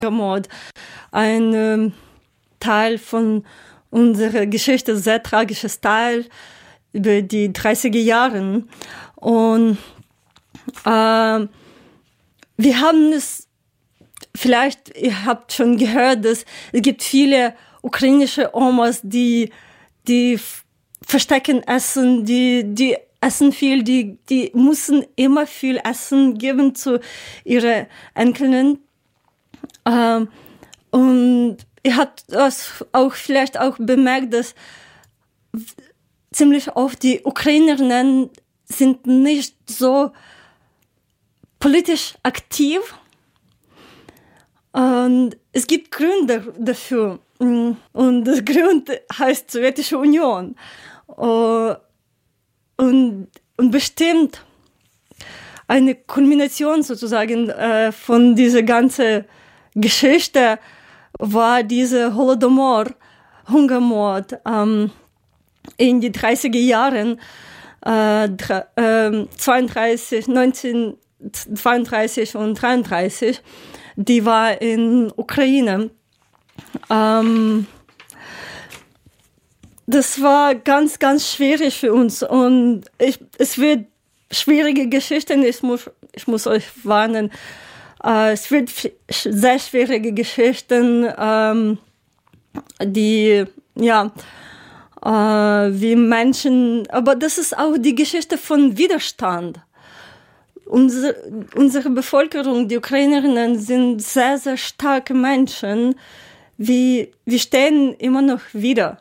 Hungermord ein Teil von unserer Geschichte, sehr tragisches Teil über die 30er Jahre. Und wir haben es, vielleicht, ihr habt schon gehört, dass es gibt viele ukrainische Omas, die verstecken Essen, die essen viel, die müssen immer viel Essen geben zu ihren Enkeln. Und ihr habt das auch vielleicht auch bemerkt, dass ziemlich oft die Ukrainerinnen sind nicht so politisch aktiv. Und es gibt Gründe dafür. Und der Grund heißt Sowjetische Union. Und bestimmt eine Kulmination sozusagen von dieser ganzen Geschichte war dieser Holodomor, Hungermord in die 30er Jahren, 1932 und 1933. Die war in Ukraine. Das war ganz, ganz schwierig für uns und es wird schwierige Geschichten, ich muss euch warnen, es wird sehr schwierige Geschichten, die, ja, wie Menschen, aber das ist auch die Geschichte von Widerstand. Unsere Bevölkerung, die Ukrainerinnen, sind sehr, sehr starke Menschen. Wir stehen immer noch wieder.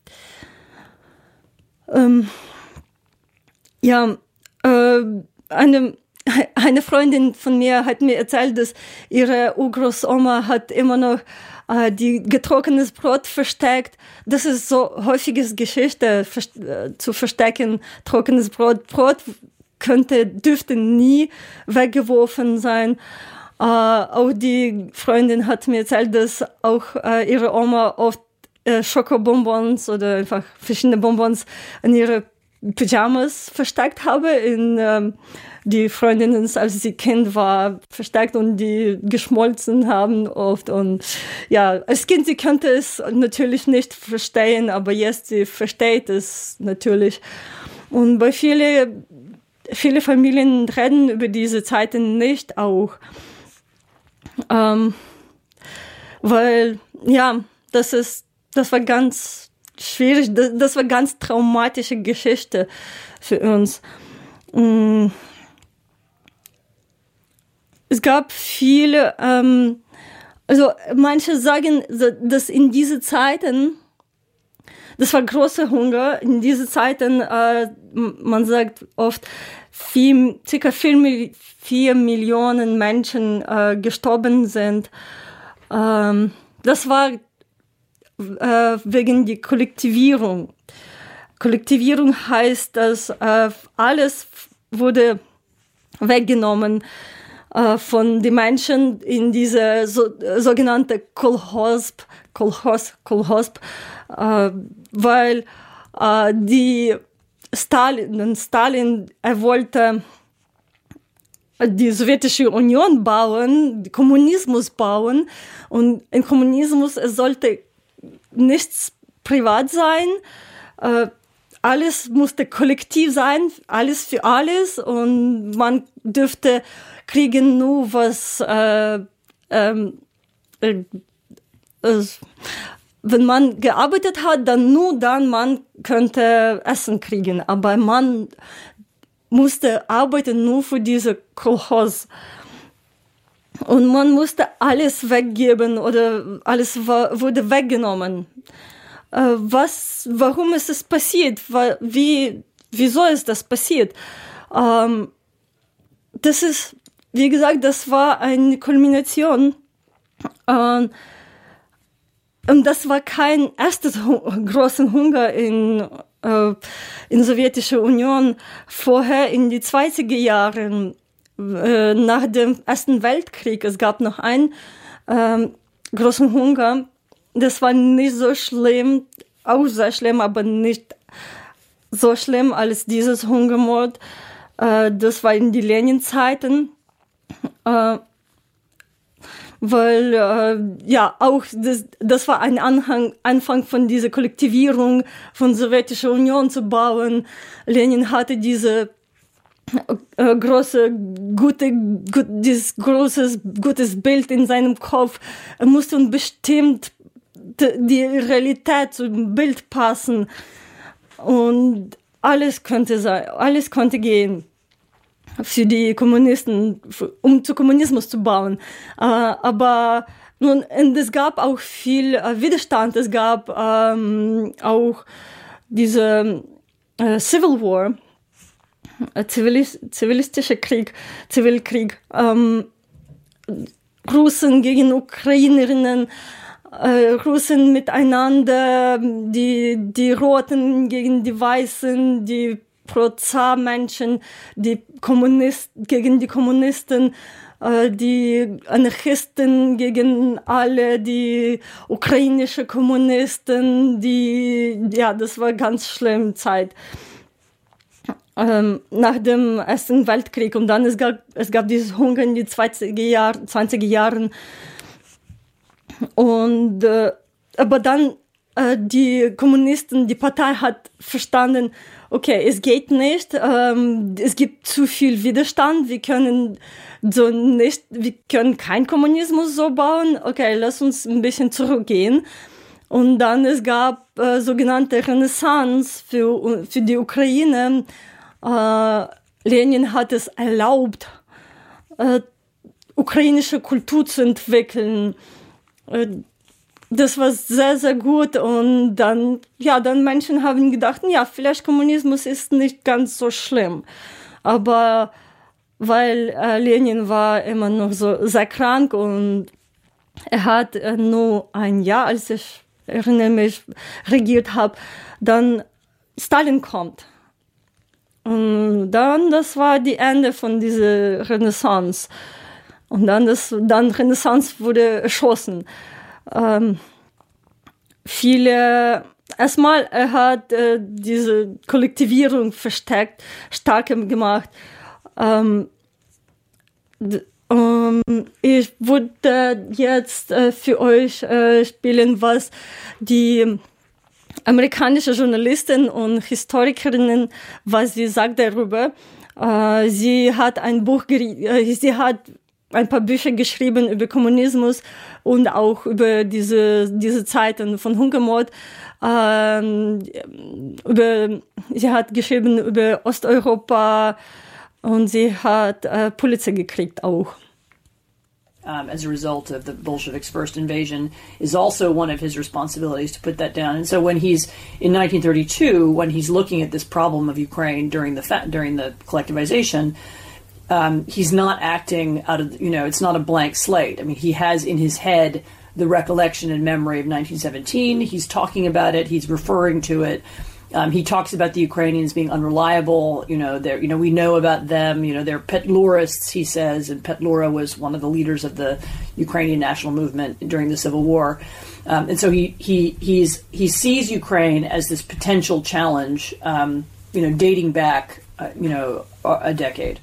Eine Freundin von mir hat mir erzählt, dass ihre Urgroßoma hat immer noch die getrocknetes Brot versteckt. Das ist so häufiges Geschichte, zu verstecken, trockenes Brot. Brot dürfte nie weggeworfen sein. Auch die Freundin hat mir erzählt, dass auch ihre Oma oft Schokobonbons oder einfach verschiedene Bonbons in ihre Pyjamas versteckt habe. Die Freundinnen, als sie Kind war, versteckt und die geschmolzen haben oft. Und ja, als Kind, sie könnte es natürlich nicht verstehen, aber jetzt, sie versteht es natürlich. Und bei viele Familien reden über diese Zeiten nicht auch. Weil, ja, das war ganz schwierig, das war ganz traumatische Geschichte für uns. Es gab viele, also manche sagen, dass in diese Zeiten, das war großer Hunger, in diese Zeiten, man sagt oft, circa 4 Millionen Menschen gestorben sind. Das war wegen der Kollektivierung. Kollektivierung heißt, dass alles wurde weggenommen von den Menschen in diese sogenannte Kolhosp, weil Stalin, er wollte die Sowjetische Union bauen, den Kommunismus bauen, und im Kommunismus, es sollte nichts privat sein, alles musste kollektiv sein, alles für alles, und man dürfte kriegen nur was, wenn man gearbeitet hat, dann man könnte Essen kriegen, aber man musste arbeiten nur für diese Kolchos. Und man musste alles weggeben oder alles wurde weggenommen. Warum ist es passiert? Wieso ist das passiert? Das ist, wie gesagt, das war eine Kulmination. Und das war kein erstes großer Hunger in Sowjetischer Union. Vorher in die 20er Jahren, nach dem Ersten Weltkrieg, es gab noch einen großen Hunger. Das war nicht so schlimm, auch sehr schlimm, aber nicht so schlimm als dieses Hungermord. Das war in die Lenin-Zeiten. weil auch das war ein Anfang von dieser Kollektivierung von Sowjetischer Union zu bauen. Lenin hatte dieses gutes Bild in seinem Kopf. Er musste bestimmt die Realität zum Bild passen und alles konnte gehen für die Kommunisten, um zu Kommunismus zu bauen. Aber nun, und es gab auch viel Widerstand. Es gab auch diese Civil War, Zivilkrieg, Russen gegen Ukrainerinnen, Russen miteinander, die Roten gegen die Weißen, die Pro-Zar-Menschen, die Kommunisten gegen die Kommunisten, die Anarchisten gegen alle, die ukrainische Kommunisten, das war ganz schlimme Zeit. Nach dem Ersten Weltkrieg und dann es gab dieses Hunger in die 20er Jahren und aber dann die Kommunisten, die Partei hat verstanden, okay, es geht nicht, es gibt zu viel Widerstand, wir können keinen Kommunismus so bauen, okay, lass uns ein bisschen zurückgehen. Und dann es gab sogenannte Renaissance für die Ukraine. Lenin hat es erlaubt, ukrainische Kultur zu entwickeln. Das war sehr, sehr gut. Und dann Menschen haben gedacht, ja, vielleicht Kommunismus ist nicht ganz so schlimm. Aber weil Lenin war immer noch so sehr krank und er hat nur ein Jahr, als ich erinnere mich, regiert habe, dann Stalin kommt. Und dann, das war die Ende von dieser Renaissance. Und dann Renaissance wurde erschossen. Erstmal, er hat diese Kollektivierung stark gemacht. Ich würde jetzt für euch spielen, was die amerikanische Journalistin und Historikerin, was sie sagt darüber. Sie hat ein paar Bücher geschrieben über Kommunismus und auch über diese Zeiten von Hungermord. Sie hat geschrieben über Osteuropa und sie hat Pulitzer gekriegt auch. As a result of the Bolsheviks' first invasion, is also one of his responsibilities to put that down. And so when he's in 1932, when he's looking at this problem of Ukraine during the collectivization, he's not acting out of, it's not a blank slate. I mean, he has in his head the recollection and memory of 1917. He's talking about it. He's referring to it. He talks about the Ukrainians being unreliable. We know about them. They're Petlurists, he says, and Petlura was one of the leaders of the Ukrainian national movement during the Civil War. And so he sees Ukraine as this potential challenge, dating back, a decade.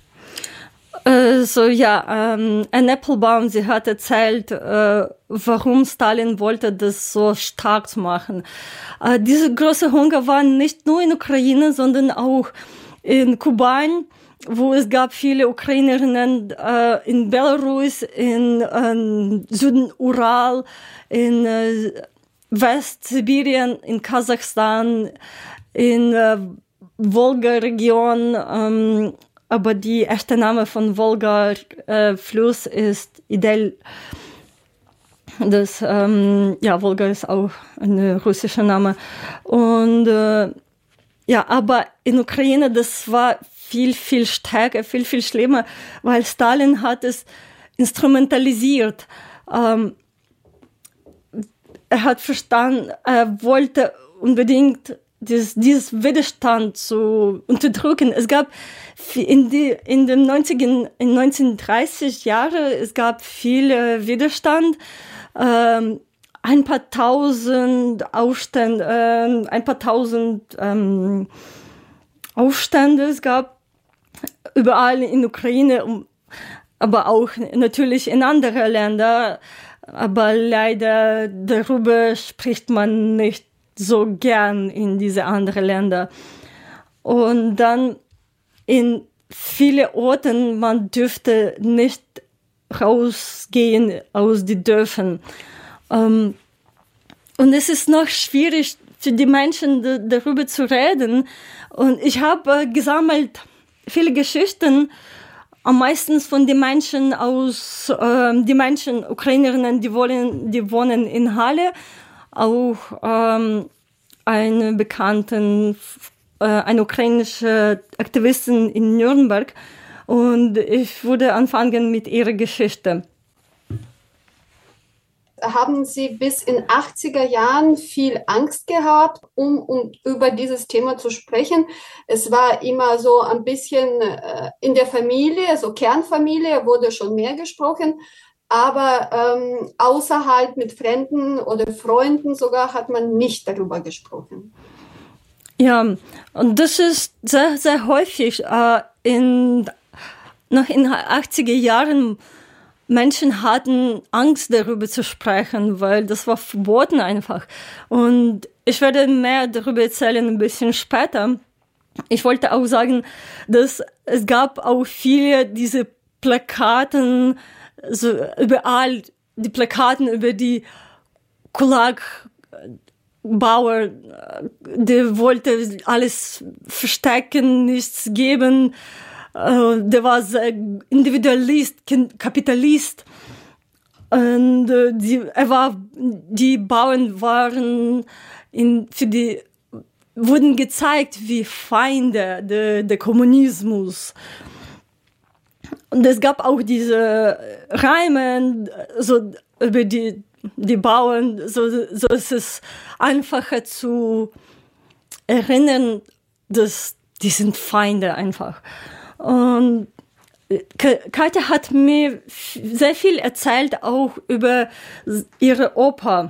Anne Applebaum, sie hat erzählt, warum Stalin wollte, das so stark zu machen. Diese große Hunger war nicht nur in Ukraine, sondern auch in Kuban, wo es gab viele Ukrainerinnen, in Belarus, in Süden Ural, in Westsibirien, in Kasachstan, in Wolga-Region, aber die erste Name von Wolga-Fluss ist Idel. Wolga ist auch ein russischer Name. Und aber in Ukraine, das war viel, viel stärker, viel, viel schlimmer, weil Stalin hat es instrumentalisiert. Er hat verstanden, er wollte unbedingt dieses Widerstand zu unterdrücken. Es gab in den 1930 Jahren, es gab viel Widerstand, ein paar tausend Aufstände, Aufstände es gab überall in Ukraine. aber auch natürlich in andere Länder. Aber leider darüber spricht man nicht so gern in diese anderen Länder. Und dann in viele Orten, man dürfte nicht rausgehen aus den Dörfern. Und es ist noch schwierig für die Menschen darüber zu reden. Und ich habe gesammelt viele Geschichten, am meisten von den Menschen die Menschen, Ukrainerinnen, die wohnen in Halle, auch eine ukrainische Aktivistin in Nürnberg. Und ich würde anfangen mit ihrer Geschichte. Haben Sie bis in 80er Jahren viel Angst gehabt, um über dieses Thema zu sprechen? Es war immer so ein bisschen in der Familie, so Kernfamilie wurde schon mehr gesprochen, aber außerhalb mit Fremden oder Freunden sogar hat man nicht darüber gesprochen. Ja, und das ist sehr, sehr häufig. Noch in den 80er Jahren Menschen hatten Angst, darüber zu sprechen, weil das war verboten einfach. Und ich werde mehr darüber erzählen ein bisschen später. Ich wollte auch sagen, dass es gab auch viele diese Plakaten, so überall die Plakaten über die Kulak-Bauer, die wollte alles verstecken, nichts geben. Der war sehr Individualist, Kapitalist. Und die Bauern wurden gezeigt wie Feinde der Kommunismus. Und es gab auch diese Reime, so über die Bauern, so ist es einfacher zu erinnern, dass die sind Feinde einfach. Und Katja hat mir sehr viel erzählt, auch über ihre Opa.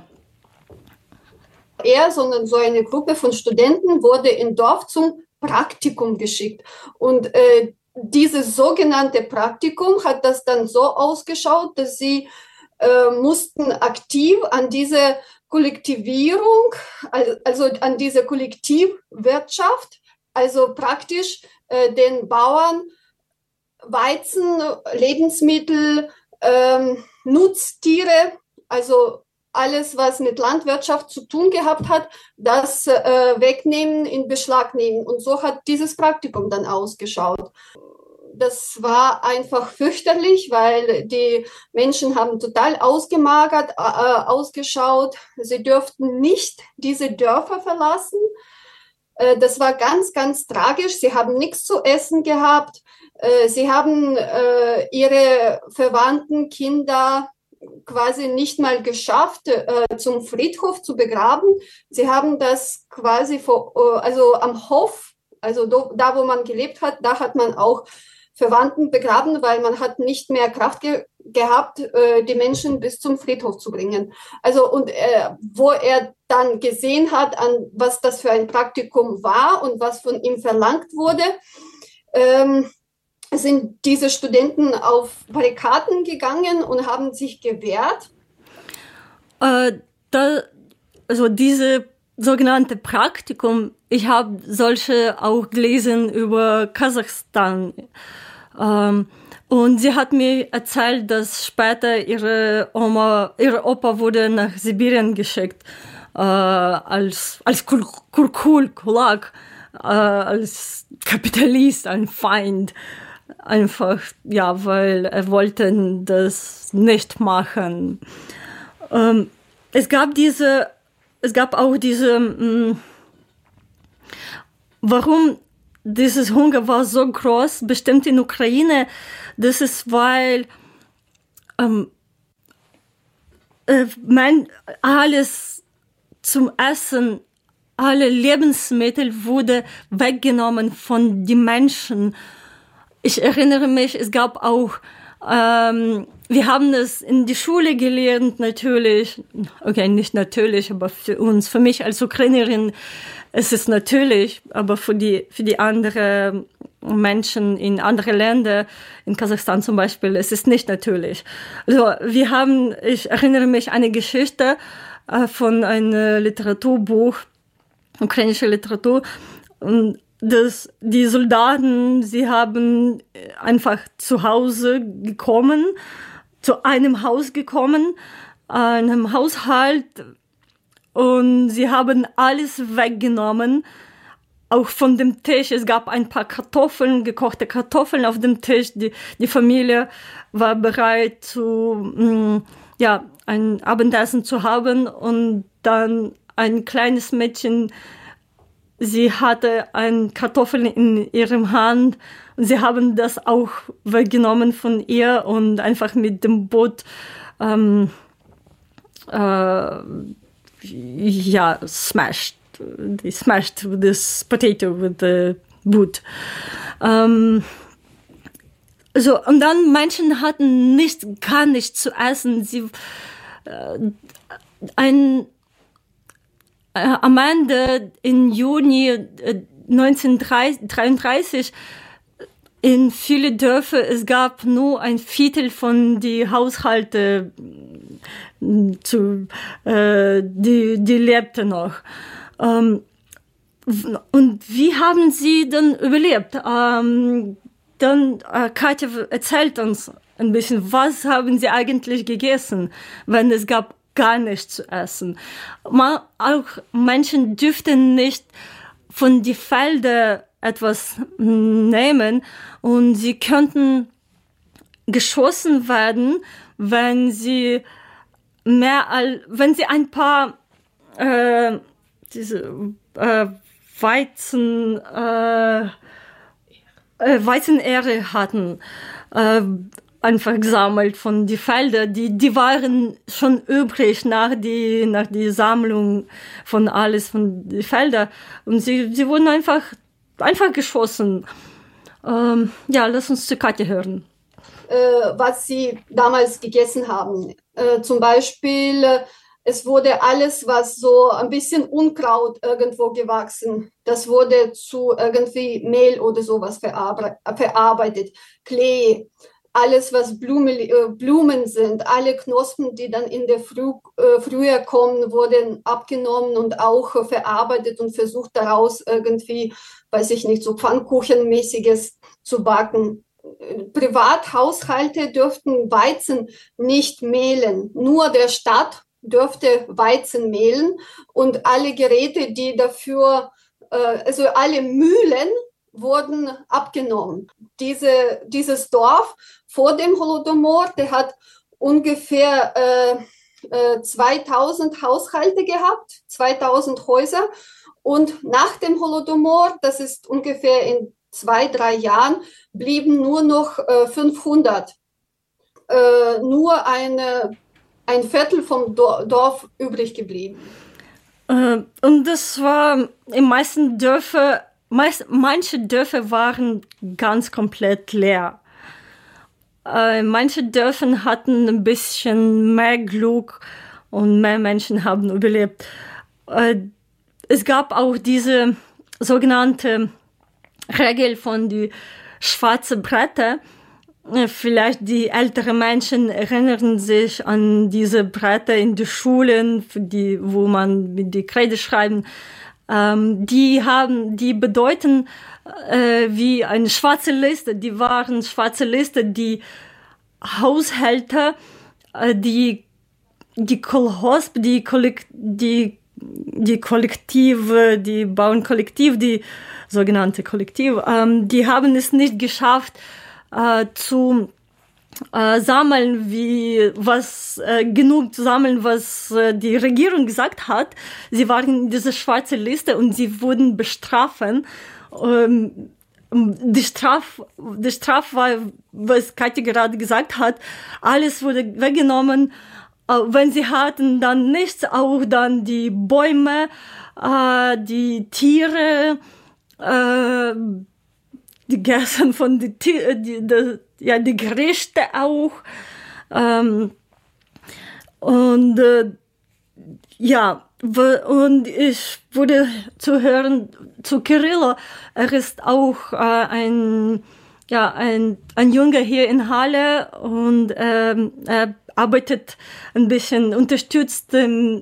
Sondern so eine Gruppe von Studenten wurde im Dorf zum Praktikum geschickt. Und dieses sogenannte Praktikum hat das dann so ausgeschaut, dass sie mussten aktiv an diese Kollektivierung, also an diese Kollektivwirtschaft, also praktisch den Bauern Weizen, Lebensmittel, Nutztiere, also alles, was mit Landwirtschaft zu tun gehabt hat, das wegnehmen, in Beschlag nehmen. Und so hat dieses Praktikum dann ausgeschaut. Das war einfach fürchterlich, weil die Menschen haben total ausgemagert ausgeschaut. Sie dürften nicht diese Dörfer verlassen. Das war ganz, ganz tragisch. Sie haben nichts zu essen gehabt. Sie haben ihre Verwandten, Kinder quasi nicht mal geschafft, zum Friedhof zu begraben. Sie haben das quasi also am Hof, also da, wo man gelebt hat, da hat man auch Verwandten begraben, weil man hat nicht mehr Kraft gehabt, die Menschen bis zum Friedhof zu bringen. Also und wo er dann gesehen hat, was das für ein Praktikum war und was von ihm verlangt wurde, sind diese Studenten auf Barrikaden gegangen und haben sich gewehrt. Also diese sogenannte Praktikum, ich habe solche auch gelesen über Kasachstan. Und sie hat mir erzählt, dass später ihre Opa wurde nach Sibirien geschickt, als Kulak, als Kapitalist, ein Feind. Einfach, ja, weil er wollte das nicht machen. Es gab auch diese, warum dieses Hunger war so groß, bestimmt in Ukraine, das ist, weil alles zum Essen, alle Lebensmittel wurde weggenommen von den Menschen. Ich erinnere mich, es gab auch Wir haben es in die Schule gelernt, natürlich. Okay, nicht natürlich, aber für mich als Ukrainerin, es ist natürlich, aber für die anderen Menschen in anderen Ländern, in Kasachstan zum Beispiel, es ist nicht natürlich. Also ich erinnere mich an eine Geschichte von einem Literaturbuch, ukrainische Literatur, und die Soldaten, sie haben einfach zu einem Haus gekommen, einem Haushalt, und sie haben alles weggenommen, auch von dem Tisch. Es gab ein paar gekochte Kartoffeln auf dem Tisch. Die Familie war bereit, ein Abendessen zu haben, und dann ein kleines Mädchen, sie hatte eine Kartoffel in ihrem Hand, und sie haben das auch weggenommen von ihr und einfach mit dem Boot smashed. They smashed this potato with the boot. Und dann Menschen hatten gar nichts zu essen. Am Ende im Juni 1933 in viele Dörfer, es gab nur ein Viertel von die Haushalte, die lebten noch. Und wie haben sie dann überlebt? Katja erzählt uns ein bisschen, was haben sie eigentlich gegessen, wenn es gab gar nichts zu essen. Auch Menschen dürften nicht von den Feldern etwas nehmen, und sie könnten geschossen werden, wenn sie ein paar Weizenähre hatten, einfach gesammelt von den Feldern. Die waren schon übrig nach die Sammlung von alles von den Feldern, und sie wurden einfach geschossen. Lass uns zu Katja hören. Was sie damals gegessen haben. Zum Beispiel, es wurde alles, was so ein bisschen Unkraut irgendwo gewachsen, das wurde zu irgendwie Mehl oder sowas verarbeitet. Klee, alles, was Blumen sind, alle Knospen, die dann in der Frühjahr kommen, wurden abgenommen und auch verarbeitet und versucht daraus irgendwie, weiß ich nicht, so Pfannkuchenmäßiges zu backen. Privathaushalte dürften Weizen nicht mehlen. Nur der Staat dürfte Weizen mehlen, und alle Geräte, die dafür, also alle Mühlen wurden abgenommen. Dieses Dorf vor dem Holodomor, der hat ungefähr 2000 Haushalte gehabt, 2000 Häuser, und nach dem Holodomor, das ist ungefähr in 2-3 Jahren, blieben nur noch 500. Nur ein Viertel vom Dorf übrig geblieben. Und das war in meisten Dörfern, manche Dörfer waren ganz komplett leer. Manche Dörfer hatten ein bisschen mehr Glück und mehr Menschen haben überlebt. Es gab auch diese sogenannte Regel von die schwarzen Bretter. Vielleicht die älteren Menschen erinnern sich an diese Bretter in den Schulen, wo man mit die Kreide schreiben. Die bedeuten wie eine schwarze Liste. Die waren schwarze Liste, die Haushälter, die Kolhosp, die Kollektive, die Bauernkollektiv, die sogenannte Kollektiv, die haben es nicht geschafft, zu sammeln, genug zu sammeln, was die Regierung gesagt hat. Sie waren in dieser schwarzen Liste und sie wurden bestraft. Die Strafe war, was Katja gerade gesagt hat, alles wurde weggenommen. Wenn sie hatten dann nichts, auch dann die Bäume, die Tiere, gegessen von die Gerichte auch. Und ich wurde zu hören zu Kyrillo. Er ist auch ein Junge hier in Halle und er arbeitet ein bisschen, unterstützt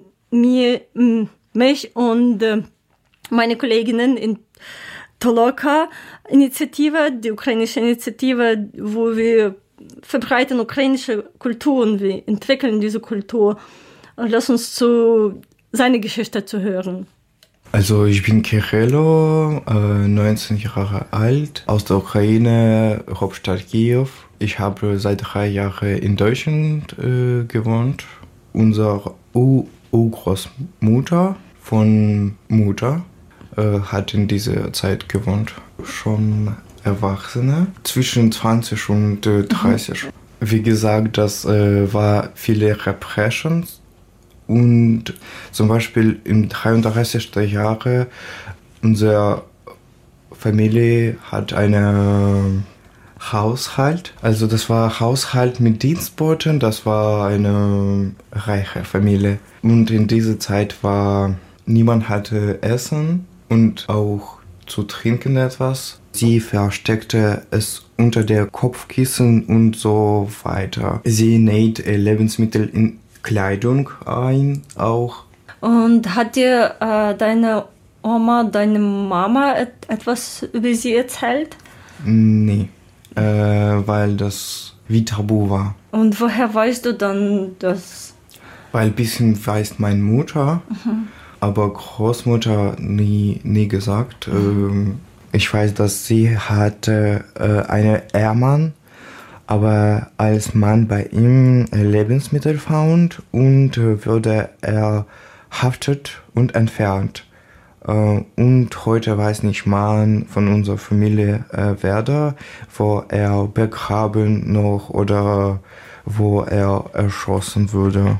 mich und meine Kolleginnen in Toloka-Initiative, die ukrainische Initiative, wo wir verbreiten ukrainische Kultur und wir entwickeln diese Kultur. Lass uns zu seiner Geschichte zu hören. Also ich bin Kyrillo, 19 Jahre alt, aus der Ukraine, Hauptstadt Kiew. Ich habe seit 3 Jahren in Deutschland gewohnt. Unsere Urgroßmutter von Mutter hat in dieser Zeit gewohnt. Schon Erwachsene, zwischen 20 und 30. Wie gesagt, das war viele Repressions. Und zum Beispiel im 33. Jahre, unsere Familie hat einen Haushalt. Also das war Haushalt mit Dienstboten, das war eine reiche Familie. Und in dieser Zeit war, niemand hatte Essen und auch zu trinken etwas. Sie versteckte es unter der Kopfkissen und so weiter. Sie näht Lebensmittel in Kleidung ein auch. Und hat dir deine Oma, deine Mama etwas über sie erzählt? Nee, weil das wie tabu war. Und woher weißt du dann das? Weil ein bisschen weiß meine Mutter, aber Großmutter nie gesagt. Ich weiß, dass sie hatte einen Ehemann, aber als Mann bei ihm Lebensmittel fand und wurde er haftet und entfernt. Und heute weiß nicht man von unserer Familie wer, wo er begraben noch oder wo er erschossen wurde.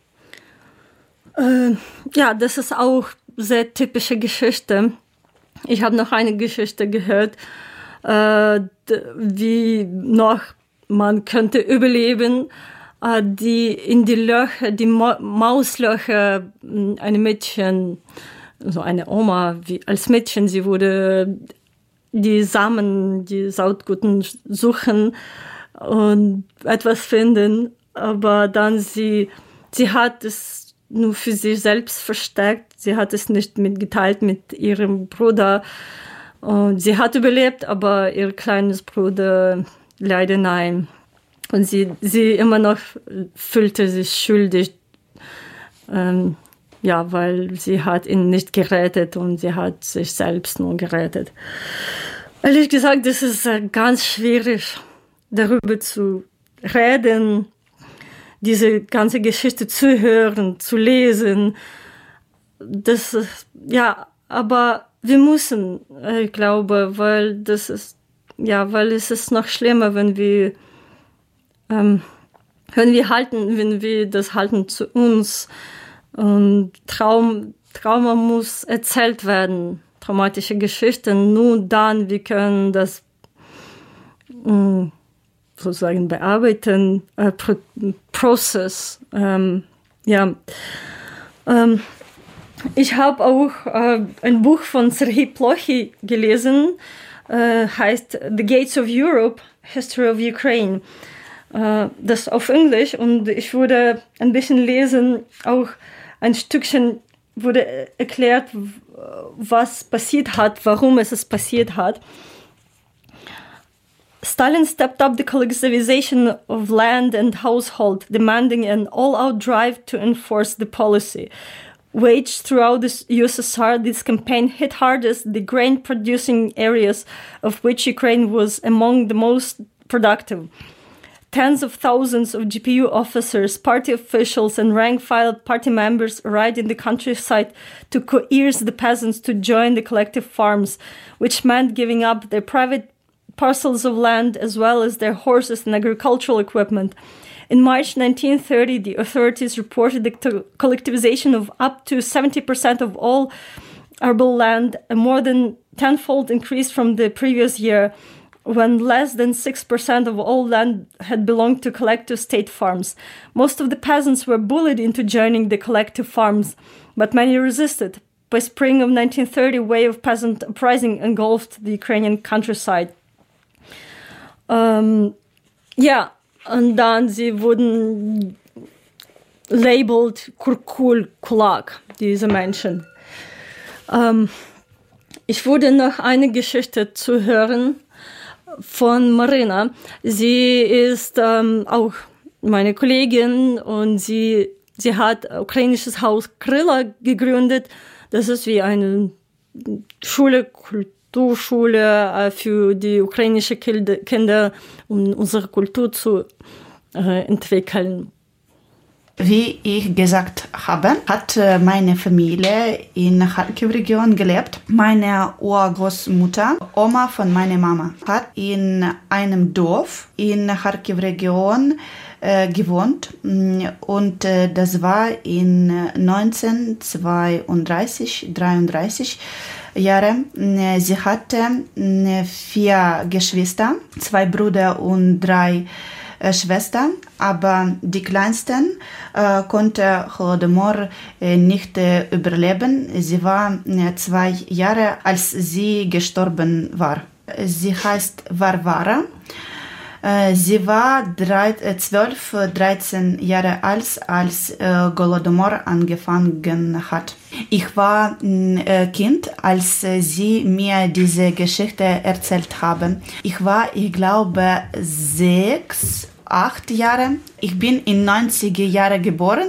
Ja, das ist auch sehr typische Geschichte. Ich habe noch eine Geschichte gehört, wie noch man könnte überleben, die in die Löcher, die Mauslöcher, eine Mädchen, so eine Oma, wie als Mädchen, sie wurde die Samen, die Saatguten suchen und etwas finden, aber dann sie hat es nur für sich selbst versteckt, sie hat es nicht geteilt mit ihrem Bruder und sie hat überlebt, aber ihr kleines Bruder leider nein. Und sie immer noch fühlte sich schuldig, weil sie hat ihn nicht gerettet und sie hat sich selbst nur gerettet. Ehrlich gesagt, das ist ganz schwierig, darüber zu reden, diese ganze Geschichte zu hören, zu lesen. Das ist, aber wir müssen, ich glaube, weil es ist noch schlimmer, wenn wir das halten zu uns. Und Trauma muss erzählt werden, traumatische Geschichten. Nur dann, wir können das sozusagen bearbeiten, Prozess. Ich habe auch ein Buch von Serhii Plokhy gelesen, heißt The Gates of Europe, History of Ukraine. Das auf Englisch und ich würde ein bisschen lesen, auch ein Stückchen wurde erklärt, was passiert hat, warum es passiert hat. Stalin stepped up the collectivization of land and household, demanding an all-out drive to enforce the policy. Waged throughout the USSR, this campaign hit hardest the grain-producing areas, of which Ukraine was among the most productive. Tens of thousands of GPU officers, party officials, and rank-file party members arrived in the countryside to coerce the peasants to join the collective farms, which meant giving up their private parcels of land as well as their horses and agricultural equipment. In March 1930, the authorities reported the collectivization of up to 70% of all arable land and more than tenfold increased from the previous year, when less than 6% of all land had belonged to collective state farms. Most of the peasants were bullied into joining the collective farms, but many resisted. By spring of 1930, a wave of peasant uprising engulfed the Ukrainian countryside. Und dann sie wurden labeled Kulak, diese Menschen. Ich würde noch eine Geschichte zu hören von Marina. Sie ist auch meine Kollegin und sie hat ukrainisches Haus Kryla gegründet. Das ist wie eine Kulturschule für die ukrainischen Kinder, um unsere Kultur zu entwickeln. Wie ich gesagt habe, hat meine Familie in der Charkiw-Region gelebt. Meine Urgroßmutter, Oma von meiner Mama, hat in einem Dorf in der Charkiw-Region gewohnt und das war in 1932, 33 Jahre. Sie hatte 4 Geschwister, 2 Brüder und 3 Schwestern, aber die Kleinsten konnte Holodomor nicht überleben. Sie war 2 Jahre, als sie gestorben war. Sie heißt Varvara. Sie war 13 Jahre alt, als Holodomor angefangen hat. Ich war Kind, als sie mir diese Geschichte erzählt haben. Ich war, ich glaube, 6, 8 Jahre. Ich bin in 90er Jahren geboren,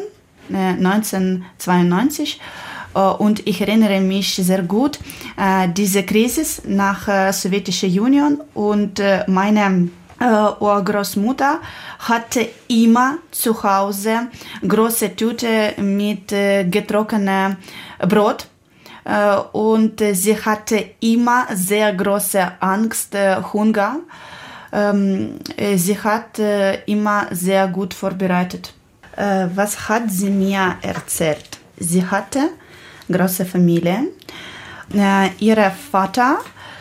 1992. Und ich erinnere mich sehr gut diese Krise nach Sowjetischer Union und meine Urgroßmutter hatte immer zu Hause große Tüte mit getrockenem Brot und sie hatte immer sehr große Angst, Hunger. Sie hat immer sehr gut vorbereitet. Was hat sie mir erzählt? Sie hatte große Familie. Ihr Vater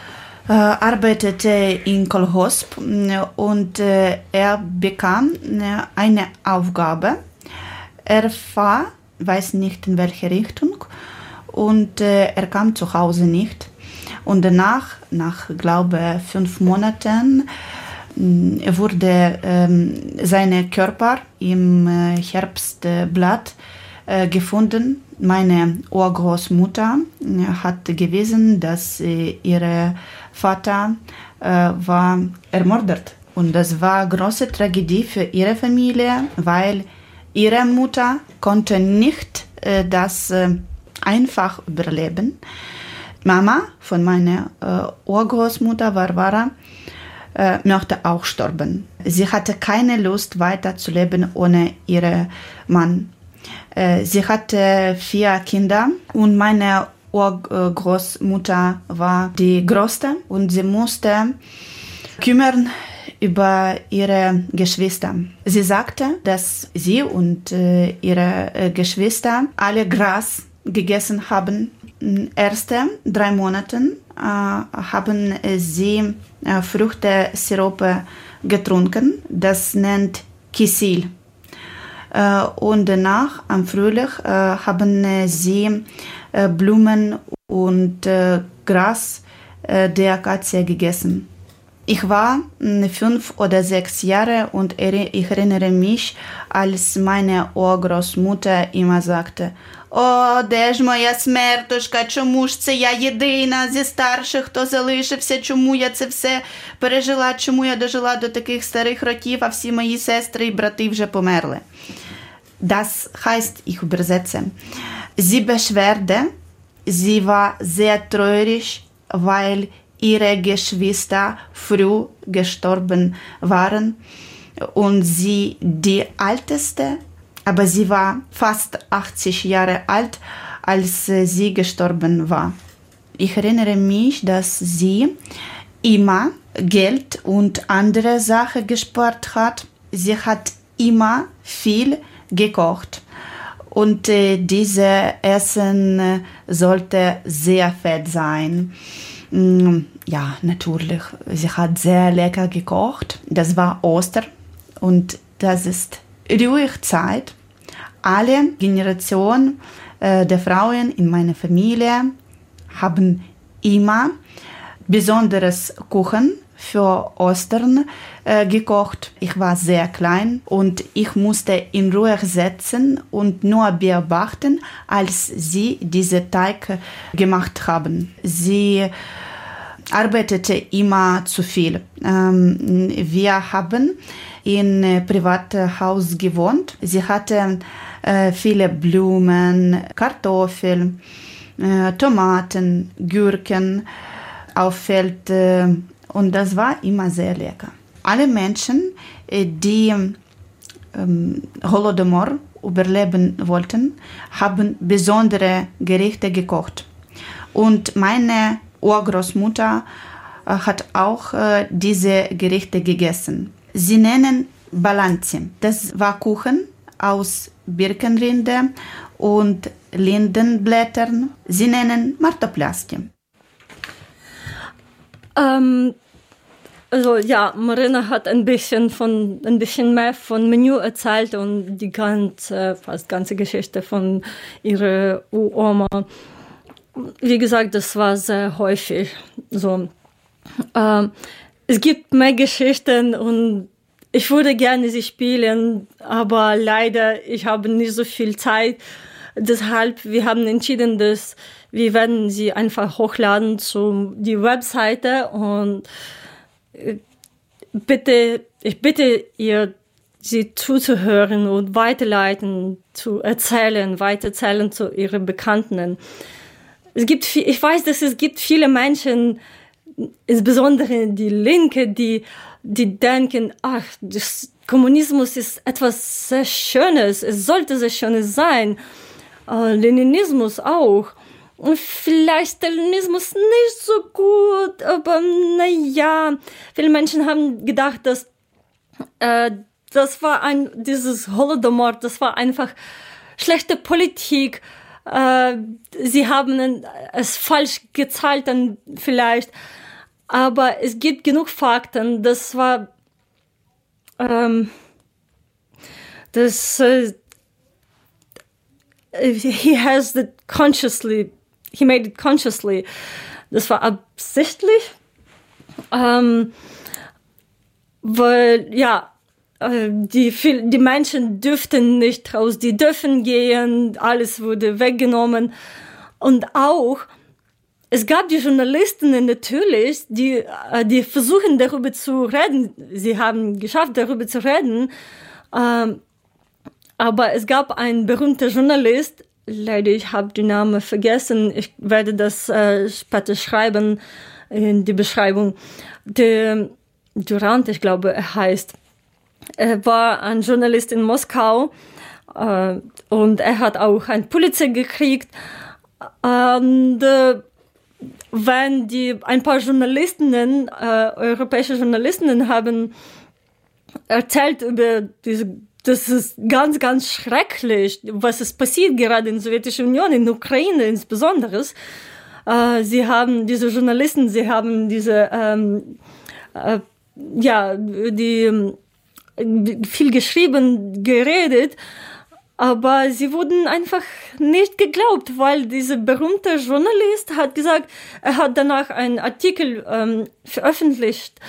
arbeitete in Kolhos und er bekam eine Aufgabe. Er weiß nicht in welche Richtung und er kam zu Hause nicht. Und danach, nach glaube 5 Monaten, wurde sein Körper im Herbstblatt gefunden. Meine Urgroßmutter hat gewusst, dass ihr Vater war ermordet. Und das war eine große Tragödie für ihre Familie, weil ihre Mutter konnte nicht das einfach überleben. Mama von meiner Urgroßmutter Varvara möchte auch sterben. Sie hatte keine Lust weiterzuleben ohne ihren Mann. Sie hatte 4 Kinder und meine Urgroßmutter war die Größte und sie musste kümmern über ihre Geschwister. Sie sagte, dass sie und ihre Geschwister alle Gras gegessen haben. In den ersten 3 Monaten haben sie Früchtesirupe getrunken. Das nennt Kisil. Und danach, am Frühling, haben sie Blumen und Gras der Akazie gegessen. Ich war 5 oder 6 Jahre und ich erinnere mich, als meine Urgroßmutter immer sagte: «О, де ж моя смертушка, чому ж це я єдина зі старших, хто залишився, чому я це все пережила, чому я дожила до таких старих років, а всі мої сестри і брати вже померли». Das heißt, ich übersetze, sie beschwerte, sie war sehr traurig, weil ihre Geschwister früh gestorben waren und sie die Älteste, aber sie war fast 80 Jahre alt, als sie gestorben war. Ich erinnere mich, dass sie immer Geld und andere Sachen gespart hat. Sie hat immer viel gekocht und dieses Essen sollte sehr fett sein. Ja, natürlich. Sie hat sehr lecker gekocht. Das war Ostern und das ist ruhig Zeit. Alle Generationen der Frauen in meiner Familie haben immer besonderes Kuchen für Ostern gekocht. Ich war sehr klein und ich musste in Ruhe sitzen und nur beobachten, als sie diese Teig gemacht haben. Sie arbeitete immer zu viel. Wir haben in einem privaten Haus gewohnt. Sie hatte viele Blumen, Kartoffeln, Tomaten, Gurken auf Feld und das war immer sehr lecker. Alle Menschen, die Holodomor überleben wollten, haben besondere Gerichte gekocht. Und meine Urgroßmutter hat auch diese Gerichte gegessen. Sie nennen Balanzi. Das war Kuchen aus Birkenrinde und Lindenblättern. Sie nennen Martoplasti. Also ja, Marina hat ein bisschen mehr von Menü erzählt und die fast ganze Geschichte von ihrer Oma. Wie gesagt, das war sehr häufig so. Es gibt mehr Geschichten und ich würde gerne sie spielen, aber leider, ich habe nicht so viel Zeit. Deshalb, wir haben entschieden, dass wir werden sie einfach hochladen zu die Webseite und ich bitte ihr, sie zuzuhören und weitererzählen zu ihren Bekannten. Ich weiß, dass es gibt viele Menschen, insbesondere die Linke, die denken, ach, das Kommunismus ist etwas sehr Schönes, es sollte sehr Schönes sein. Leninismus auch. Und vielleicht Stalinismus nicht so gut, aber naja, viele Menschen haben gedacht, dass das war dieses Holodomor, das war einfach schlechte Politik. Sie haben es falsch gezahlt dann vielleicht, aber es gibt genug Fakten, das war he made it consciously. Das war absichtlich, weil ja, die Menschen dürften nicht raus, die dürfen gehen, alles wurde weggenommen. Und auch, es gab die Journalistinnen natürlich, die versuchen darüber zu reden. Sie haben geschafft, darüber zu reden. Aber es gab einen berühmten Journalist, leider, ich habe den Namen vergessen, ich werde das später schreiben in die Beschreibung. Der Durant, ich glaube, er heißt. Er war ein Journalist in Moskau und er hat auch ein Pulitzer gekriegt. Und wenn ein paar Journalistinnen, europäische Journalistinnen haben erzählt über das ist ganz, ganz schrecklich, was ist passiert gerade in der Sowjetischen Union, in der Ukraine insbesondere. Sie haben diese Journalisten, sie haben viel geschrieben, geredet, aber sie wurden einfach nicht geglaubt, weil dieser berühmte Journalist hat gesagt, er hat danach einen Artikel veröffentlicht,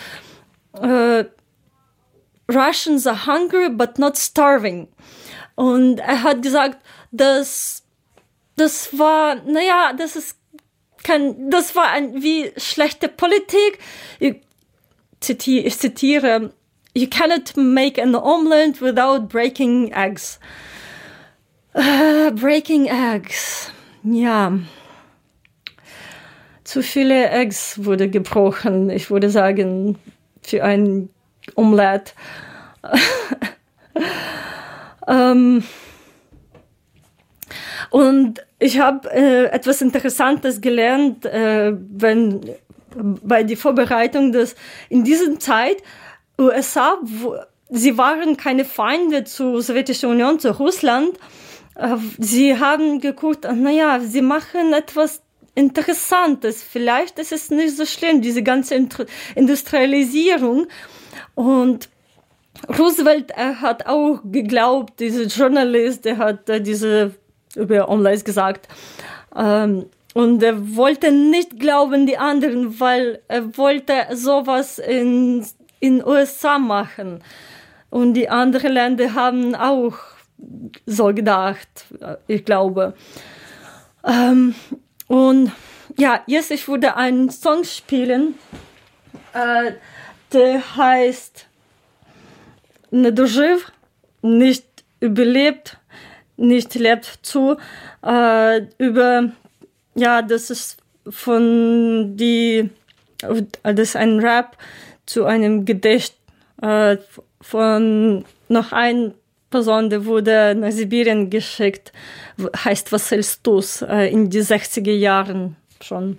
Russians are hungry but not starving. Und er hat gesagt, das war wie schlechte Politik. Ich zitiere, you cannot make an omelette without breaking eggs. Breaking eggs. Ja. Zu viele Eggs wurde gebrochen. Ich würde sagen, für ein Omelette. Und ich habe etwas Interessantes gelernt, bei der Vorbereitung, dass in dieser Zeit USA, sie waren keine Feinde zur Sowjetischen Union, zu Russland. Sie haben geguckt, sie machen etwas Interessantes. Vielleicht ist es nicht so schlimm, diese ganze Industrialisierung. Und Roosevelt hat auch geglaubt, dieser Journalist, der hat diese über Omeleis gesagt, und er wollte nicht glauben die anderen, weil er wollte sowas in USA machen. Und die anderen Länder haben auch so gedacht, ich glaube. Und ja, jetzt ich würde einen Song spielen, der heißt «Не дожив», nicht überlebt, nicht lebt zu, über, ja, das ist das ist ein Rap zu einem Gedicht von noch einer Person, der wurde nach Sibirien geschickt, heißt Vassil Stus, in die 60er Jahren schon.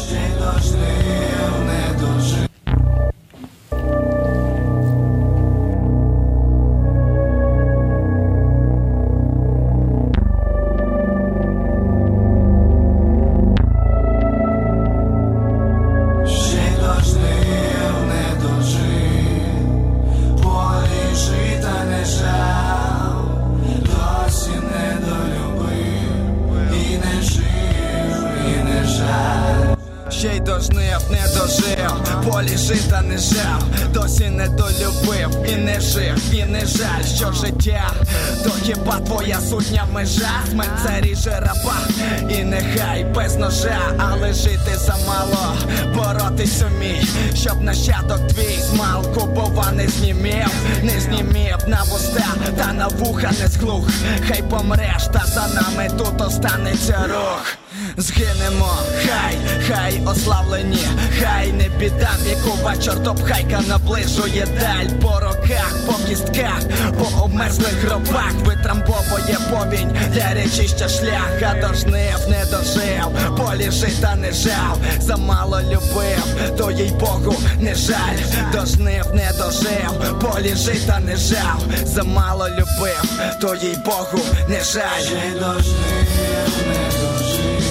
Жита не жав, досі не долюбив і не жив, і не жаль, що життя то хіба твоя сутня межа, смерть ріже раба, і нехай без ножа, але жити замало, боротись умій, щоб нащадок твій змалку, бува не знімів на вуста, та на вуха не зглух, хай помреш, та за нами тут останеться рух. Згинемо, хай ославлені, хай не біда, вікова чортопхайка наближує даль. По роках, по кістках, по обмерзлих гробах витрамбовує повінь для речища шлях. А до жнив не дожив, полі жита не жав, замало любив, то їй Богу не жаль. До жнив не дожив, полі жита не жав, замало любив, то їй Богу не жаль. Ще до жнив не дожив,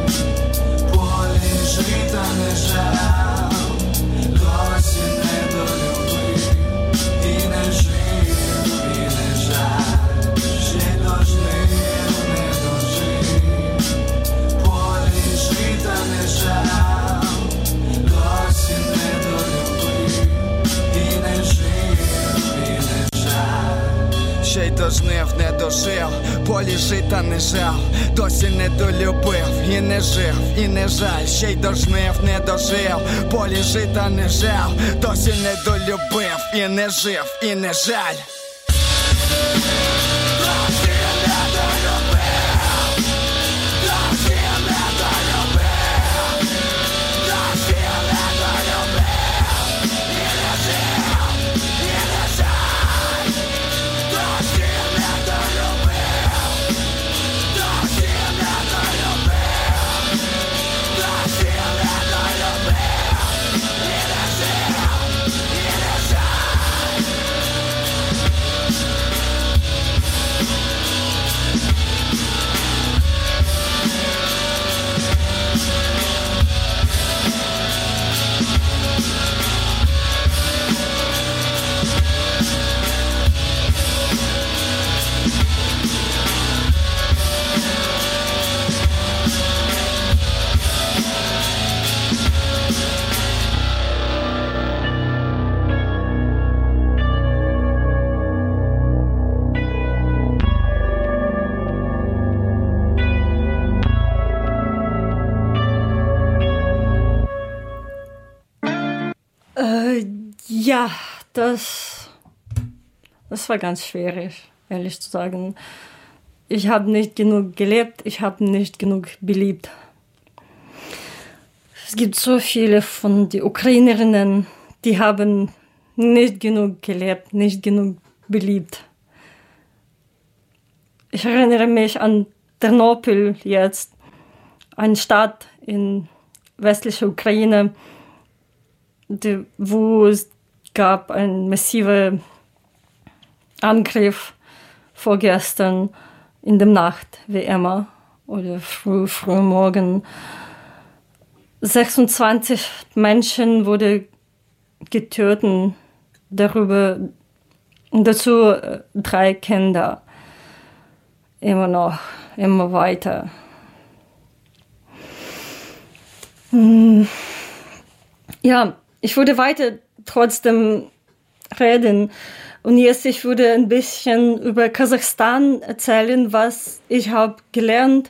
жита не жав, досі не долюбив, і не жив, і не жаль. Ще до жнив не дожив, полі жита не жав, досі не долюбив, і не жив, і не жаль. Ще й до жнив не дожив, полі жита не жав, досі не долюбив, і не жив, і не жаль. Ще й до жнив не дожив, полі жита не жав, досі не долюбив, і не жив, і не жаль. Ja, das war ganz schwierig, ehrlich zu sagen. Ich habe nicht genug gelebt, ich habe nicht genug beliebt. Es gibt so viele von den Ukrainerinnen, die haben nicht genug gelebt, nicht genug beliebt. Ich erinnere mich an Ternopil jetzt, eine Stadt in westlicher Ukraine, wo es gab einen massiven Angriff vorgestern in der Nacht, wie immer, oder früh morgen. 26 Menschen wurde getötet, dazu 3 Kinder. Immer weiter. Ja, ich würde weiter trotzdem reden. Und jetzt ich würde ein bisschen über Kasachstan erzählen, was ich habe gelernt,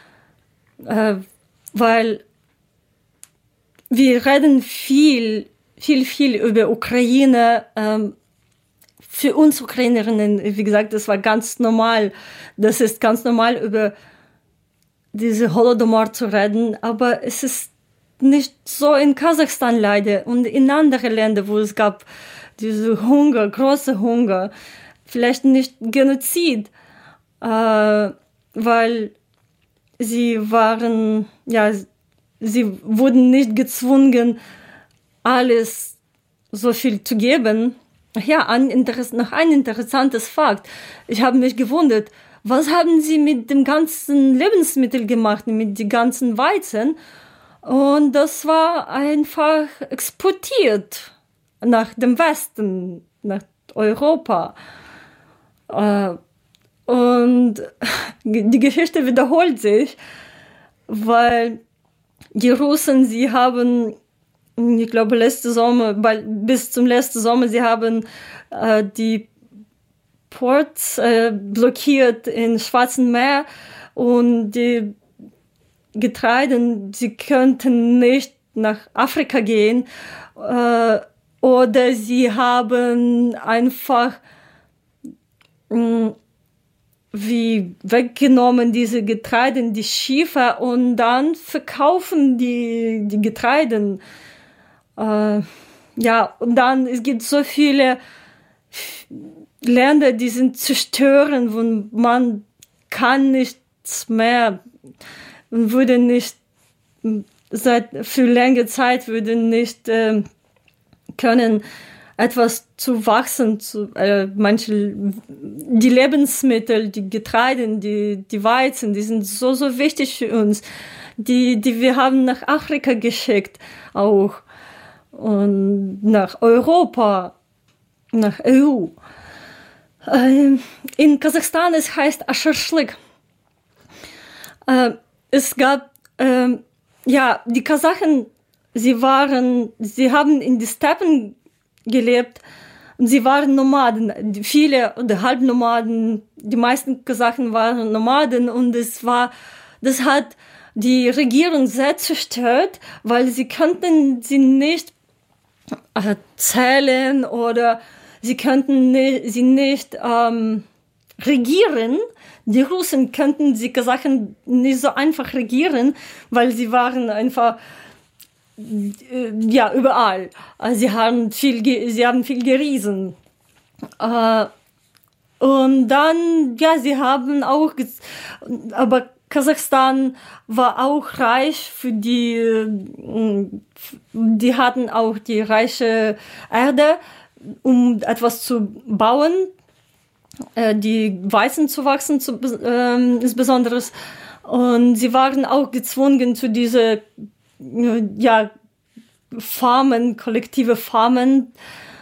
weil wir reden viel über Ukraine. Für uns Ukrainerinnen, wie gesagt, das war ganz normal. Das ist ganz normal, über diese Holodomor zu reden. Aber es ist nicht so in Kasachstan leider und in anderen Ländern, wo es gab diese Hunger, große Hunger. Vielleicht nicht Genozid, weil sie wurden nicht gezwungen, alles so viel zu geben. Ja, noch ein interessantes Fakt. Ich habe mich gewundert, was haben sie mit dem ganzen Lebensmittel gemacht, mit dem ganzen Weizen? Und das war einfach exportiert nach dem Westen, nach Europa. Und die Geschichte wiederholt sich, weil die Russen, sie haben, ich glaube, bis zum letzten Sommer, sie haben die Ports blockiert im Schwarzen Meer und die Getreiden, sie könnten nicht nach Afrika gehen oder sie haben einfach wie weggenommen diese Getreiden, die Schiffe und dann verkaufen die Getreiden. Ja, und dann, es gibt so viele Länder, die sind zerstören, wo man kann nichts mehr, würde nicht, für längere Zeit würde nicht können, etwas zu wachsen, die Lebensmittel, die Getreiden, die Weizen, die sind so wichtig für uns, die wir haben nach Afrika geschickt, auch, und nach Europa, nach EU. In Kasachstan, es heißt Ascharschlik. Es gab, die Kasachen, sie haben in die Steppen gelebt und sie waren Nomaden. Viele oder Halbnomaden, die meisten Kasachen waren Nomaden und das hat die Regierung sehr zerstört, weil sie konnten sie nicht zählen oder sie könnten sie nicht regieren. Die Russen könnten die Kasachen nicht so einfach regieren, weil sie waren einfach überall. Sie haben viel geriesen. Und dann, sie haben auch, aber Kasachstan war auch reich die hatten auch die reiche Erde, um etwas zu bauen. Die Weizen zu wachsen ist Besonderes. Und sie waren auch gezwungen zu diese Farmen, kollektive Farmen.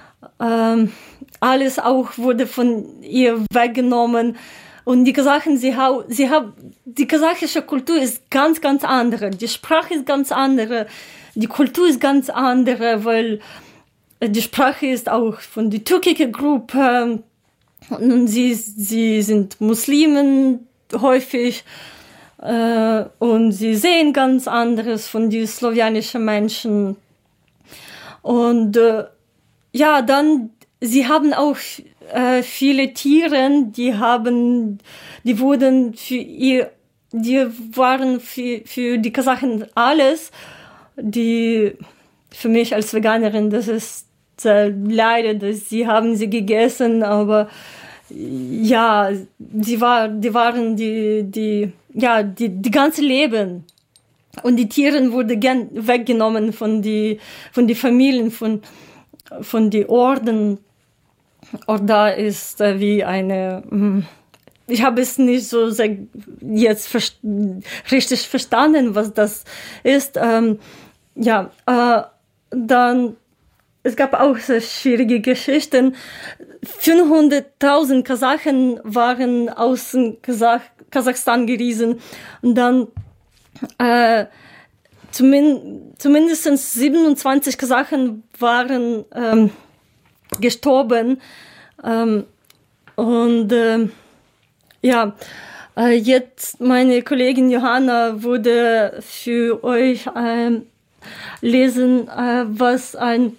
Alles auch wurde von ihr weggenommen. Und die Kasachen, die kasachische Kultur ist ganz, ganz andere. Die Sprache ist ganz andere. Die Kultur ist ganz andere, weil die Sprache ist auch von der türkischen Gruppe. Und sie sind Muslimen häufig. Und sie sehen ganz anderes von den slowjanischen Menschen. Und dann, sie haben auch viele Tiere, die waren für die Kasachen alles, die für mich als Veganerin, das ist leider, dass sie haben sie gegessen, aber ja, die waren die ganze Leben. Und die Tiere wurden gern weggenommen von die Familien, von die Orden. Und da ist wie eine, ich habe es nicht so sehr jetzt richtig verstanden, was das ist. ja, dann, es gab auch sehr schwierige Geschichten. 500.000 Kasachen waren aus Kasachstan gerissen und dann zumindest 27 Kasachen waren gestorben. Jetzt meine Kollegin Johanna würde für euch lesen, was ein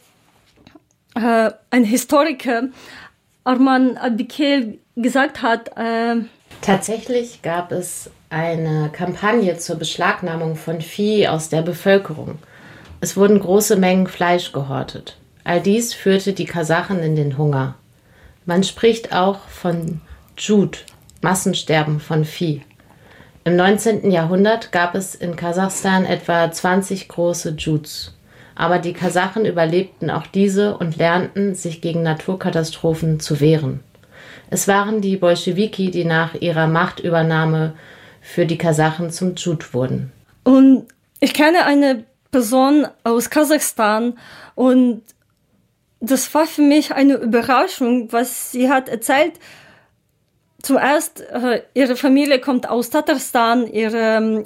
Historiker, Arman Abikel, gesagt hat. Tatsächlich gab es eine Kampagne zur Beschlagnahmung von Vieh aus der Bevölkerung. Es wurden große Mengen Fleisch gehortet. All dies führte die Kasachen in den Hunger. Man spricht auch von Dschud, Massensterben von Vieh. Im 19. Jahrhundert gab es in Kasachstan etwa 20 große Djuds. Aber die Kasachen überlebten auch diese und lernten, sich gegen Naturkatastrophen zu wehren. Es waren die Bolschewiki, die nach ihrer Machtübernahme für die Kasachen zum Dschud wurden. Und ich kenne eine Person aus Kasachstan und das war für mich eine Überraschung, was sie hat erzählt. Zuerst, ihre Familie kommt aus Tatarstan, ihre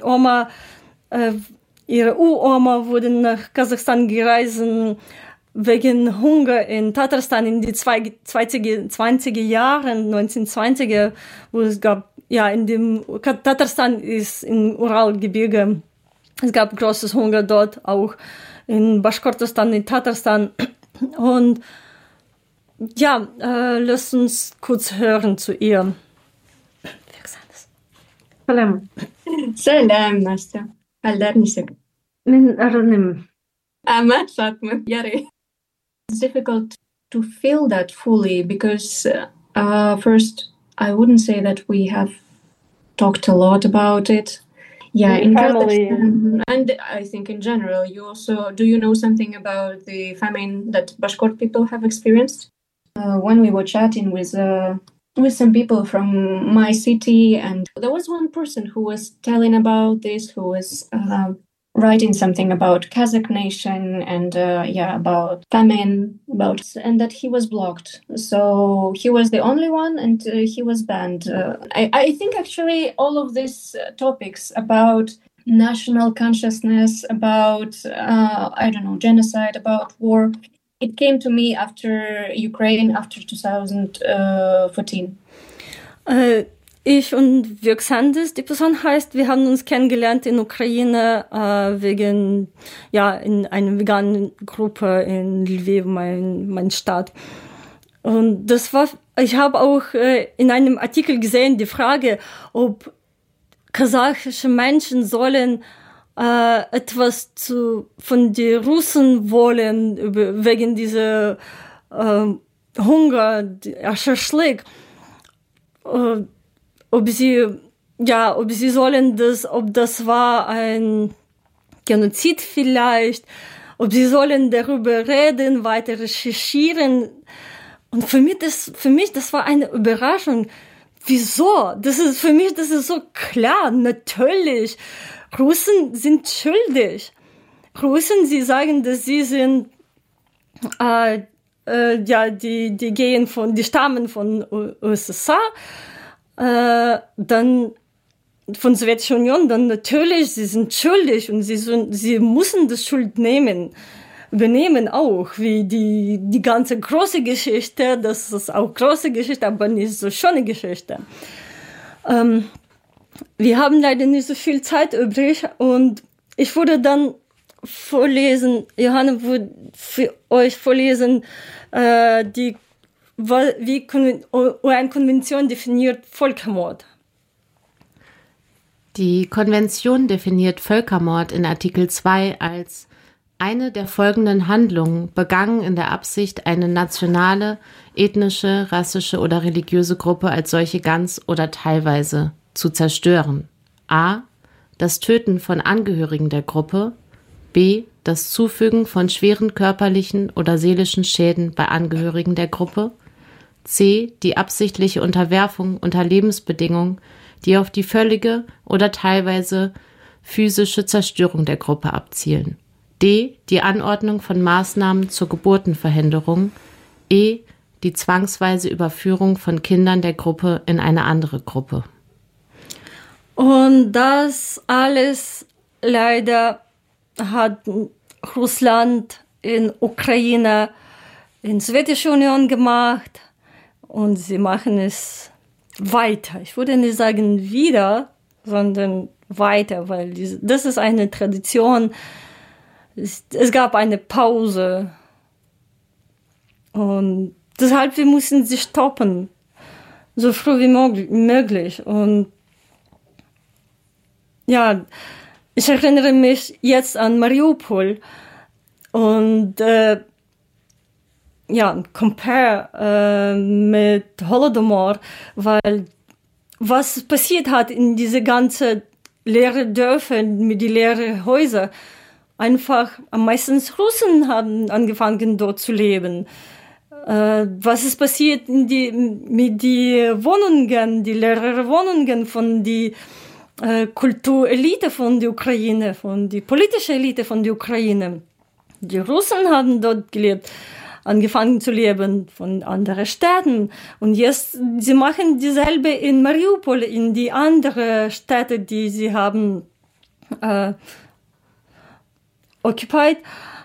Uroma wurde nach Kasachstan gereist wegen Hunger in Tatarstan in die 20er Jahren, 1920er, wo es gab, in dem Tatarstan ist im Uralgebirge, es gab großes Hunger dort, auch in Baschkortostan, in Tatarstan. Und lasst uns kurz hören zu ihr. Salam. Salam, Nastya. Hallar misek. Min aranim. Ama satma yare. It's difficult to feel that fully because first I wouldn't say that we have talked a lot about it. Yeah, in Kazakhstan, and I think in general, do you know something about the famine that Bashkort people have experienced? When we were chatting with some people from my city, and there was one person who was telling about this, who was writing something about Kazakh nation and about famine, and that he was blocked. So he was the only one, and he was banned. I think actually all of these topics about national consciousness, about genocide, about war, it came to me after Ukraine, after 2014. Ich und Vyoxandis, die Person heißt, wir haben uns kennengelernt in Ukraine in einer veganen Gruppe in Lviv, mein Stadt. Und ich habe auch in einem Artikel gesehen, die Frage, ob kasachische Menschen sollen etwas von den Russen wollen wegen dieser Hunger, Schaschlik. Ob sie sollen ob das war ein Genozid vielleicht, ob sie sollen darüber reden, weiter recherchieren. Und für mich, das war eine Überraschung. Wieso? Das ist so klar, natürlich. Russen sind schuldig. Russen, sie sagen, dass sie sind, die stammen von USSR, dann von Sowjetische Union, dann natürlich, sie sind schuldig und sie müssen das Schuld übernehmen auch, wie die ganze große Geschichte, das ist auch große Geschichte, aber nicht so schöne Geschichte. Wir haben leider nicht so viel Zeit übrig und ich würde dann vorlesen, Johanna würde für euch vorlesen, wie UN-Konvention definiert Völkermord. Die Konvention definiert Völkermord in Artikel 2 als eine der folgenden Handlungen begangen in der Absicht, eine nationale, ethnische, rassische oder religiöse Gruppe als solche ganz oder teilweise zu zerstören. A. Das Töten von Angehörigen der Gruppe. B. Das Zufügen von schweren körperlichen oder seelischen Schäden bei Angehörigen der Gruppe. C. Die absichtliche Unterwerfung unter Lebensbedingungen, die auf die völlige oder teilweise physische Zerstörung der Gruppe abzielen. D. Die Anordnung von Maßnahmen zur Geburtenverhinderung. E. Die zwangsweise Überführung von Kindern der Gruppe in eine andere Gruppe. Und das alles leider hat Russland in Ukraine, in Sowjetische Union gemacht und sie machen es weiter. Ich würde nicht sagen wieder, sondern weiter, weil das ist eine Tradition. Es gab eine Pause und deshalb wir müssen sie stoppen, so früh wie möglich. Und ja, ich erinnere mich jetzt an Mariupol und compare mit Holodomor, weil was passiert hat in diese ganze leere Dörfer mit die leeren Häuser, einfach am meisten Russen haben angefangen dort zu leben. Was ist passiert mit die Wohnungen, die leeren Wohnungen von die Kulturelite von der Ukraine, von die politische Elite von der Ukraine. Die Russen haben dort gelebt, angefangen zu leben von anderen Städten. Und jetzt, sie machen dieselbe in Mariupol, in die anderen Städte, die sie haben occupied.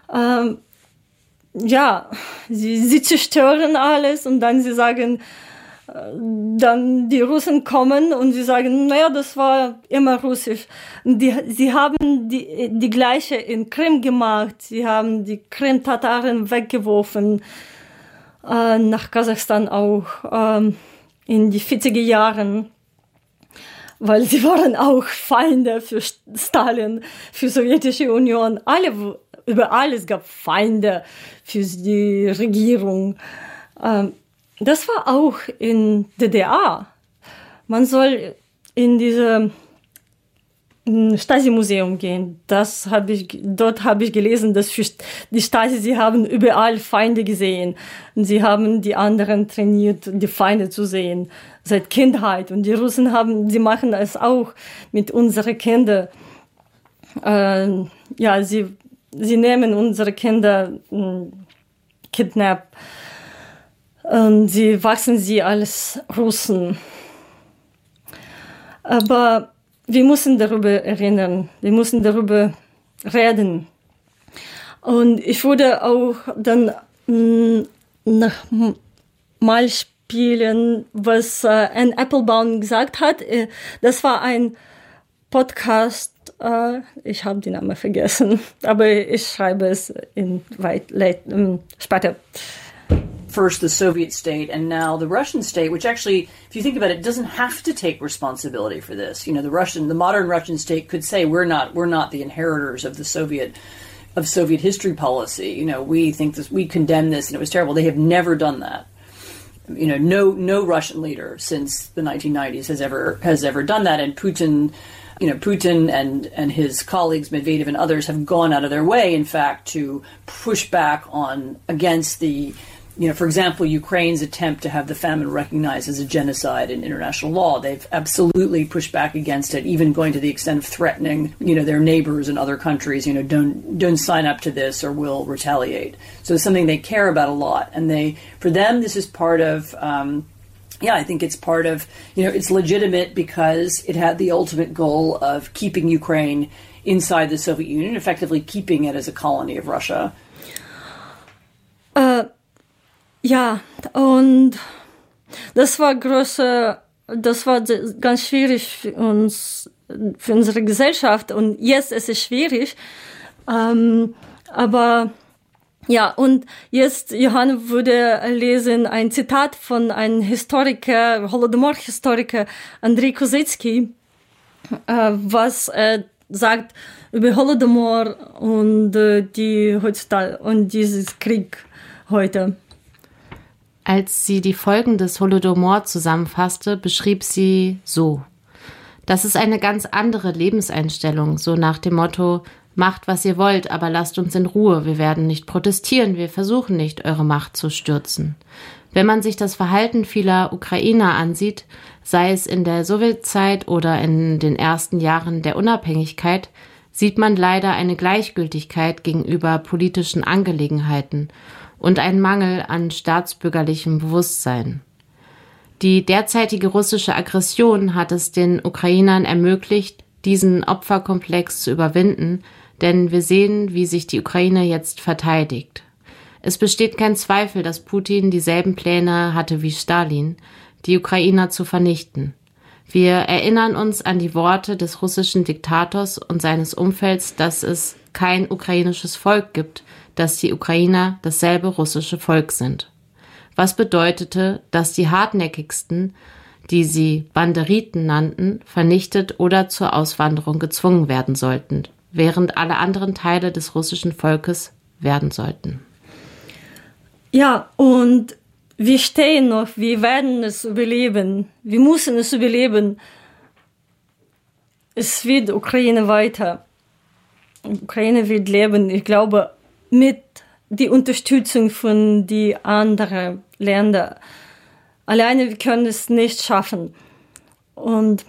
Sie zerstören alles und dann sie sagen, dann die Russen kommen und sie sagen, naja, das war immer russisch. Sie haben die gleiche in Krim gemacht. Sie haben die Krim-Tataren weggeworfen, nach Kasachstan auch, in die 40er Jahren, weil sie waren auch Feinde für Stalin, für Sowjetische Union. Überall es gab Feinde für die Regierung. Das war auch in DDR. Man soll in dieses Stasi-Museum gehen. Dort habe ich gelesen, dass für die Stasi, sie haben überall Feinde gesehen. Und sie haben die anderen trainiert, die Feinde zu sehen, seit Kindheit. Und die Russen sie machen es auch mit unseren Kindern. Sie nehmen unsere Kinder, kidnappen. Und sie wachsen sie als Russen. Aber wir müssen darüber erinnern, wir müssen darüber reden. Und ich würde auch dann noch mal spielen, was Anne Applebaum gesagt hat. Das war ein Podcast, ich habe den Namen vergessen, aber ich schreibe es später. First the Soviet state and now the Russian state, which actually, if you think about it, doesn't have to take responsibility for this. You know, the modern Russian state could say we're not the inheritors of Soviet history policy. You know, we think this, we condemn this, and it was terrible. They have never done that. You know, no Russian leader since the 1990s has ever done that, and Putin and his colleagues, Medvedev and others, have gone out of their way, in fact, to push back against the. You know, for example, Ukraine's attempt to have the famine recognized as a genocide in international law. They've absolutely pushed back against it, even going to the extent of threatening, their neighbors in other countries, don't sign up to this or we'll retaliate. So it's something they care about a lot. And for them, this is part of, I think it's part of, it's legitimate because it had the ultimate goal of keeping Ukraine inside the Soviet Union, effectively keeping it as a colony of Russia. Ja, und das war ganz schwierig für unsere Gesellschaft, und jetzt ist es schwierig, aber ja, und jetzt Johanna würde lesen ein Zitat von einem Historiker, Holodomor-Historiker, Andrei Kozycki, was er sagt über Holodomor und dieses Krieg heute. Als sie die Folgen des Holodomor zusammenfasste, beschrieb sie so: Das ist eine ganz andere Lebenseinstellung, so nach dem Motto, macht, was ihr wollt, aber lasst uns in Ruhe, wir werden nicht protestieren, wir versuchen nicht, eure Macht zu stürzen. Wenn man sich das Verhalten vieler Ukrainer ansieht, sei es in der Sowjetzeit oder in den ersten Jahren der Unabhängigkeit, sieht man leider eine Gleichgültigkeit gegenüber politischen Angelegenheiten und einen Mangel an staatsbürgerlichem Bewusstsein. Die derzeitige russische Aggression hat es den Ukrainern ermöglicht, diesen Opferkomplex zu überwinden, denn wir sehen, wie sich die Ukraine jetzt verteidigt. Es besteht kein Zweifel, dass Putin dieselben Pläne hatte wie Stalin, die Ukrainer zu vernichten. Wir erinnern uns an die Worte des russischen Diktators und seines Umfelds, dass es kein ukrainisches Volk gibt, dass die Ukrainer dasselbe russische Volk sind. Was bedeutete, dass die hartnäckigsten, die sie Banderiten nannten, vernichtet oder zur Auswanderung gezwungen werden sollten, während alle anderen Teile des russischen Volkes werden sollten. Ja, und wir stehen noch, wir werden es überleben, wir müssen es überleben. Es wird Ukraine weiter. Ukraine wird leben, ich glaube, mit der Unterstützung von den anderen Ländern. Alleine wir können es nicht schaffen. Und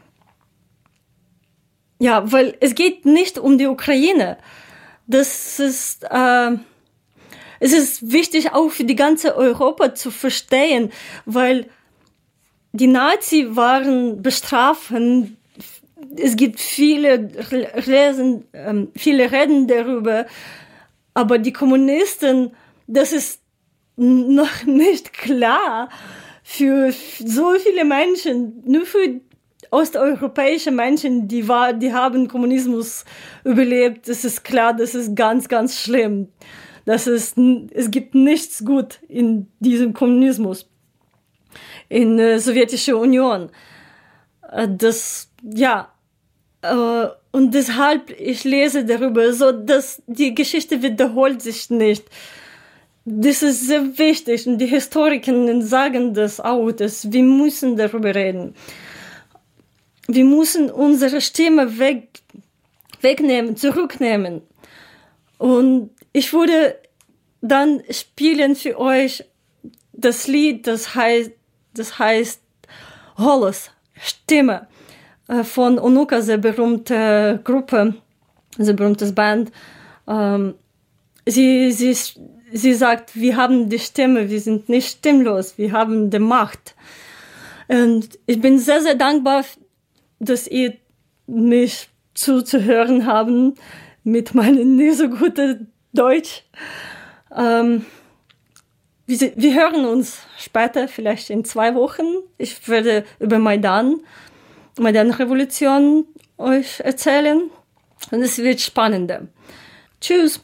ja, weil es geht nicht um die Ukraine. Das ist, es ist wichtig auch für die ganze Europa zu verstehen, weil die Nazis waren bestrafen. Es gibt viele Reden darüber, aber die Kommunisten, das ist noch nicht klar für so viele Menschen, nur für osteuropäische Menschen, die haben Kommunismus überlebt. Das ist klar, das ist ganz, ganz schlimm. Es gibt nichts gut in diesem Kommunismus, in der Sowjetischen Union. Und deshalb, ich lese darüber, so dass die Geschichte wiederholt sich nicht. Das ist sehr wichtig und die Historiker sagen das auch, dass wir müssen darüber reden. Wir müssen unsere Stimme wegnehmen, zurücknehmen. Und ich würde dann spielen für euch das Lied, das heißt Holos, Stimme, von Onuka, sehr berühmte Gruppe, sehr berühmtes Band. Sie sagt, wir haben die Stimme, wir sind nicht stimmlos, wir haben die Macht. Und ich bin sehr, sehr dankbar, dass ihr mich zuzuhören haben mit meinem nicht so guten Deutsch. Wir hören uns später, vielleicht in 2 Wochen. Ich werde über Maidan-Revolution euch erzählen und es wird spannender. Tschüss!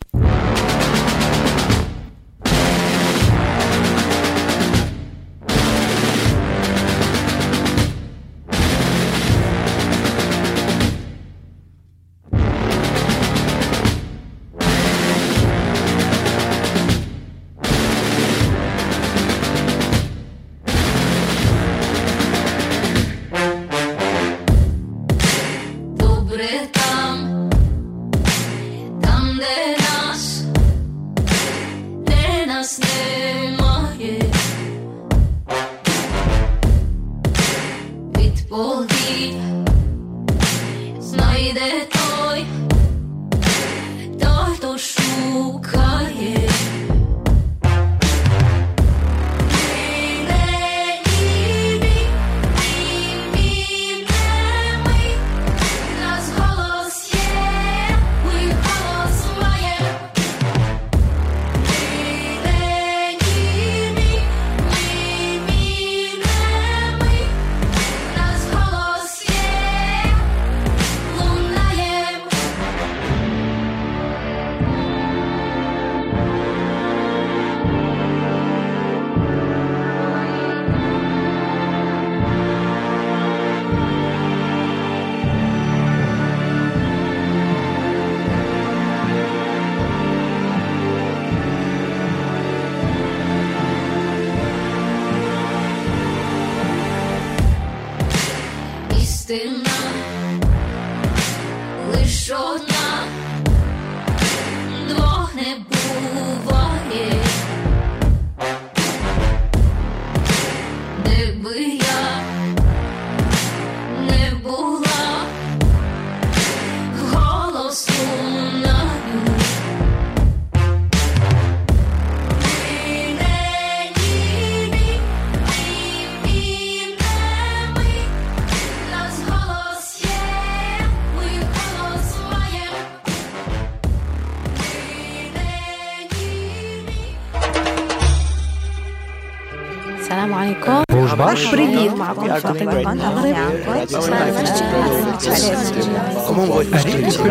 السلام عليكم. Привіт, معكم فاطمة.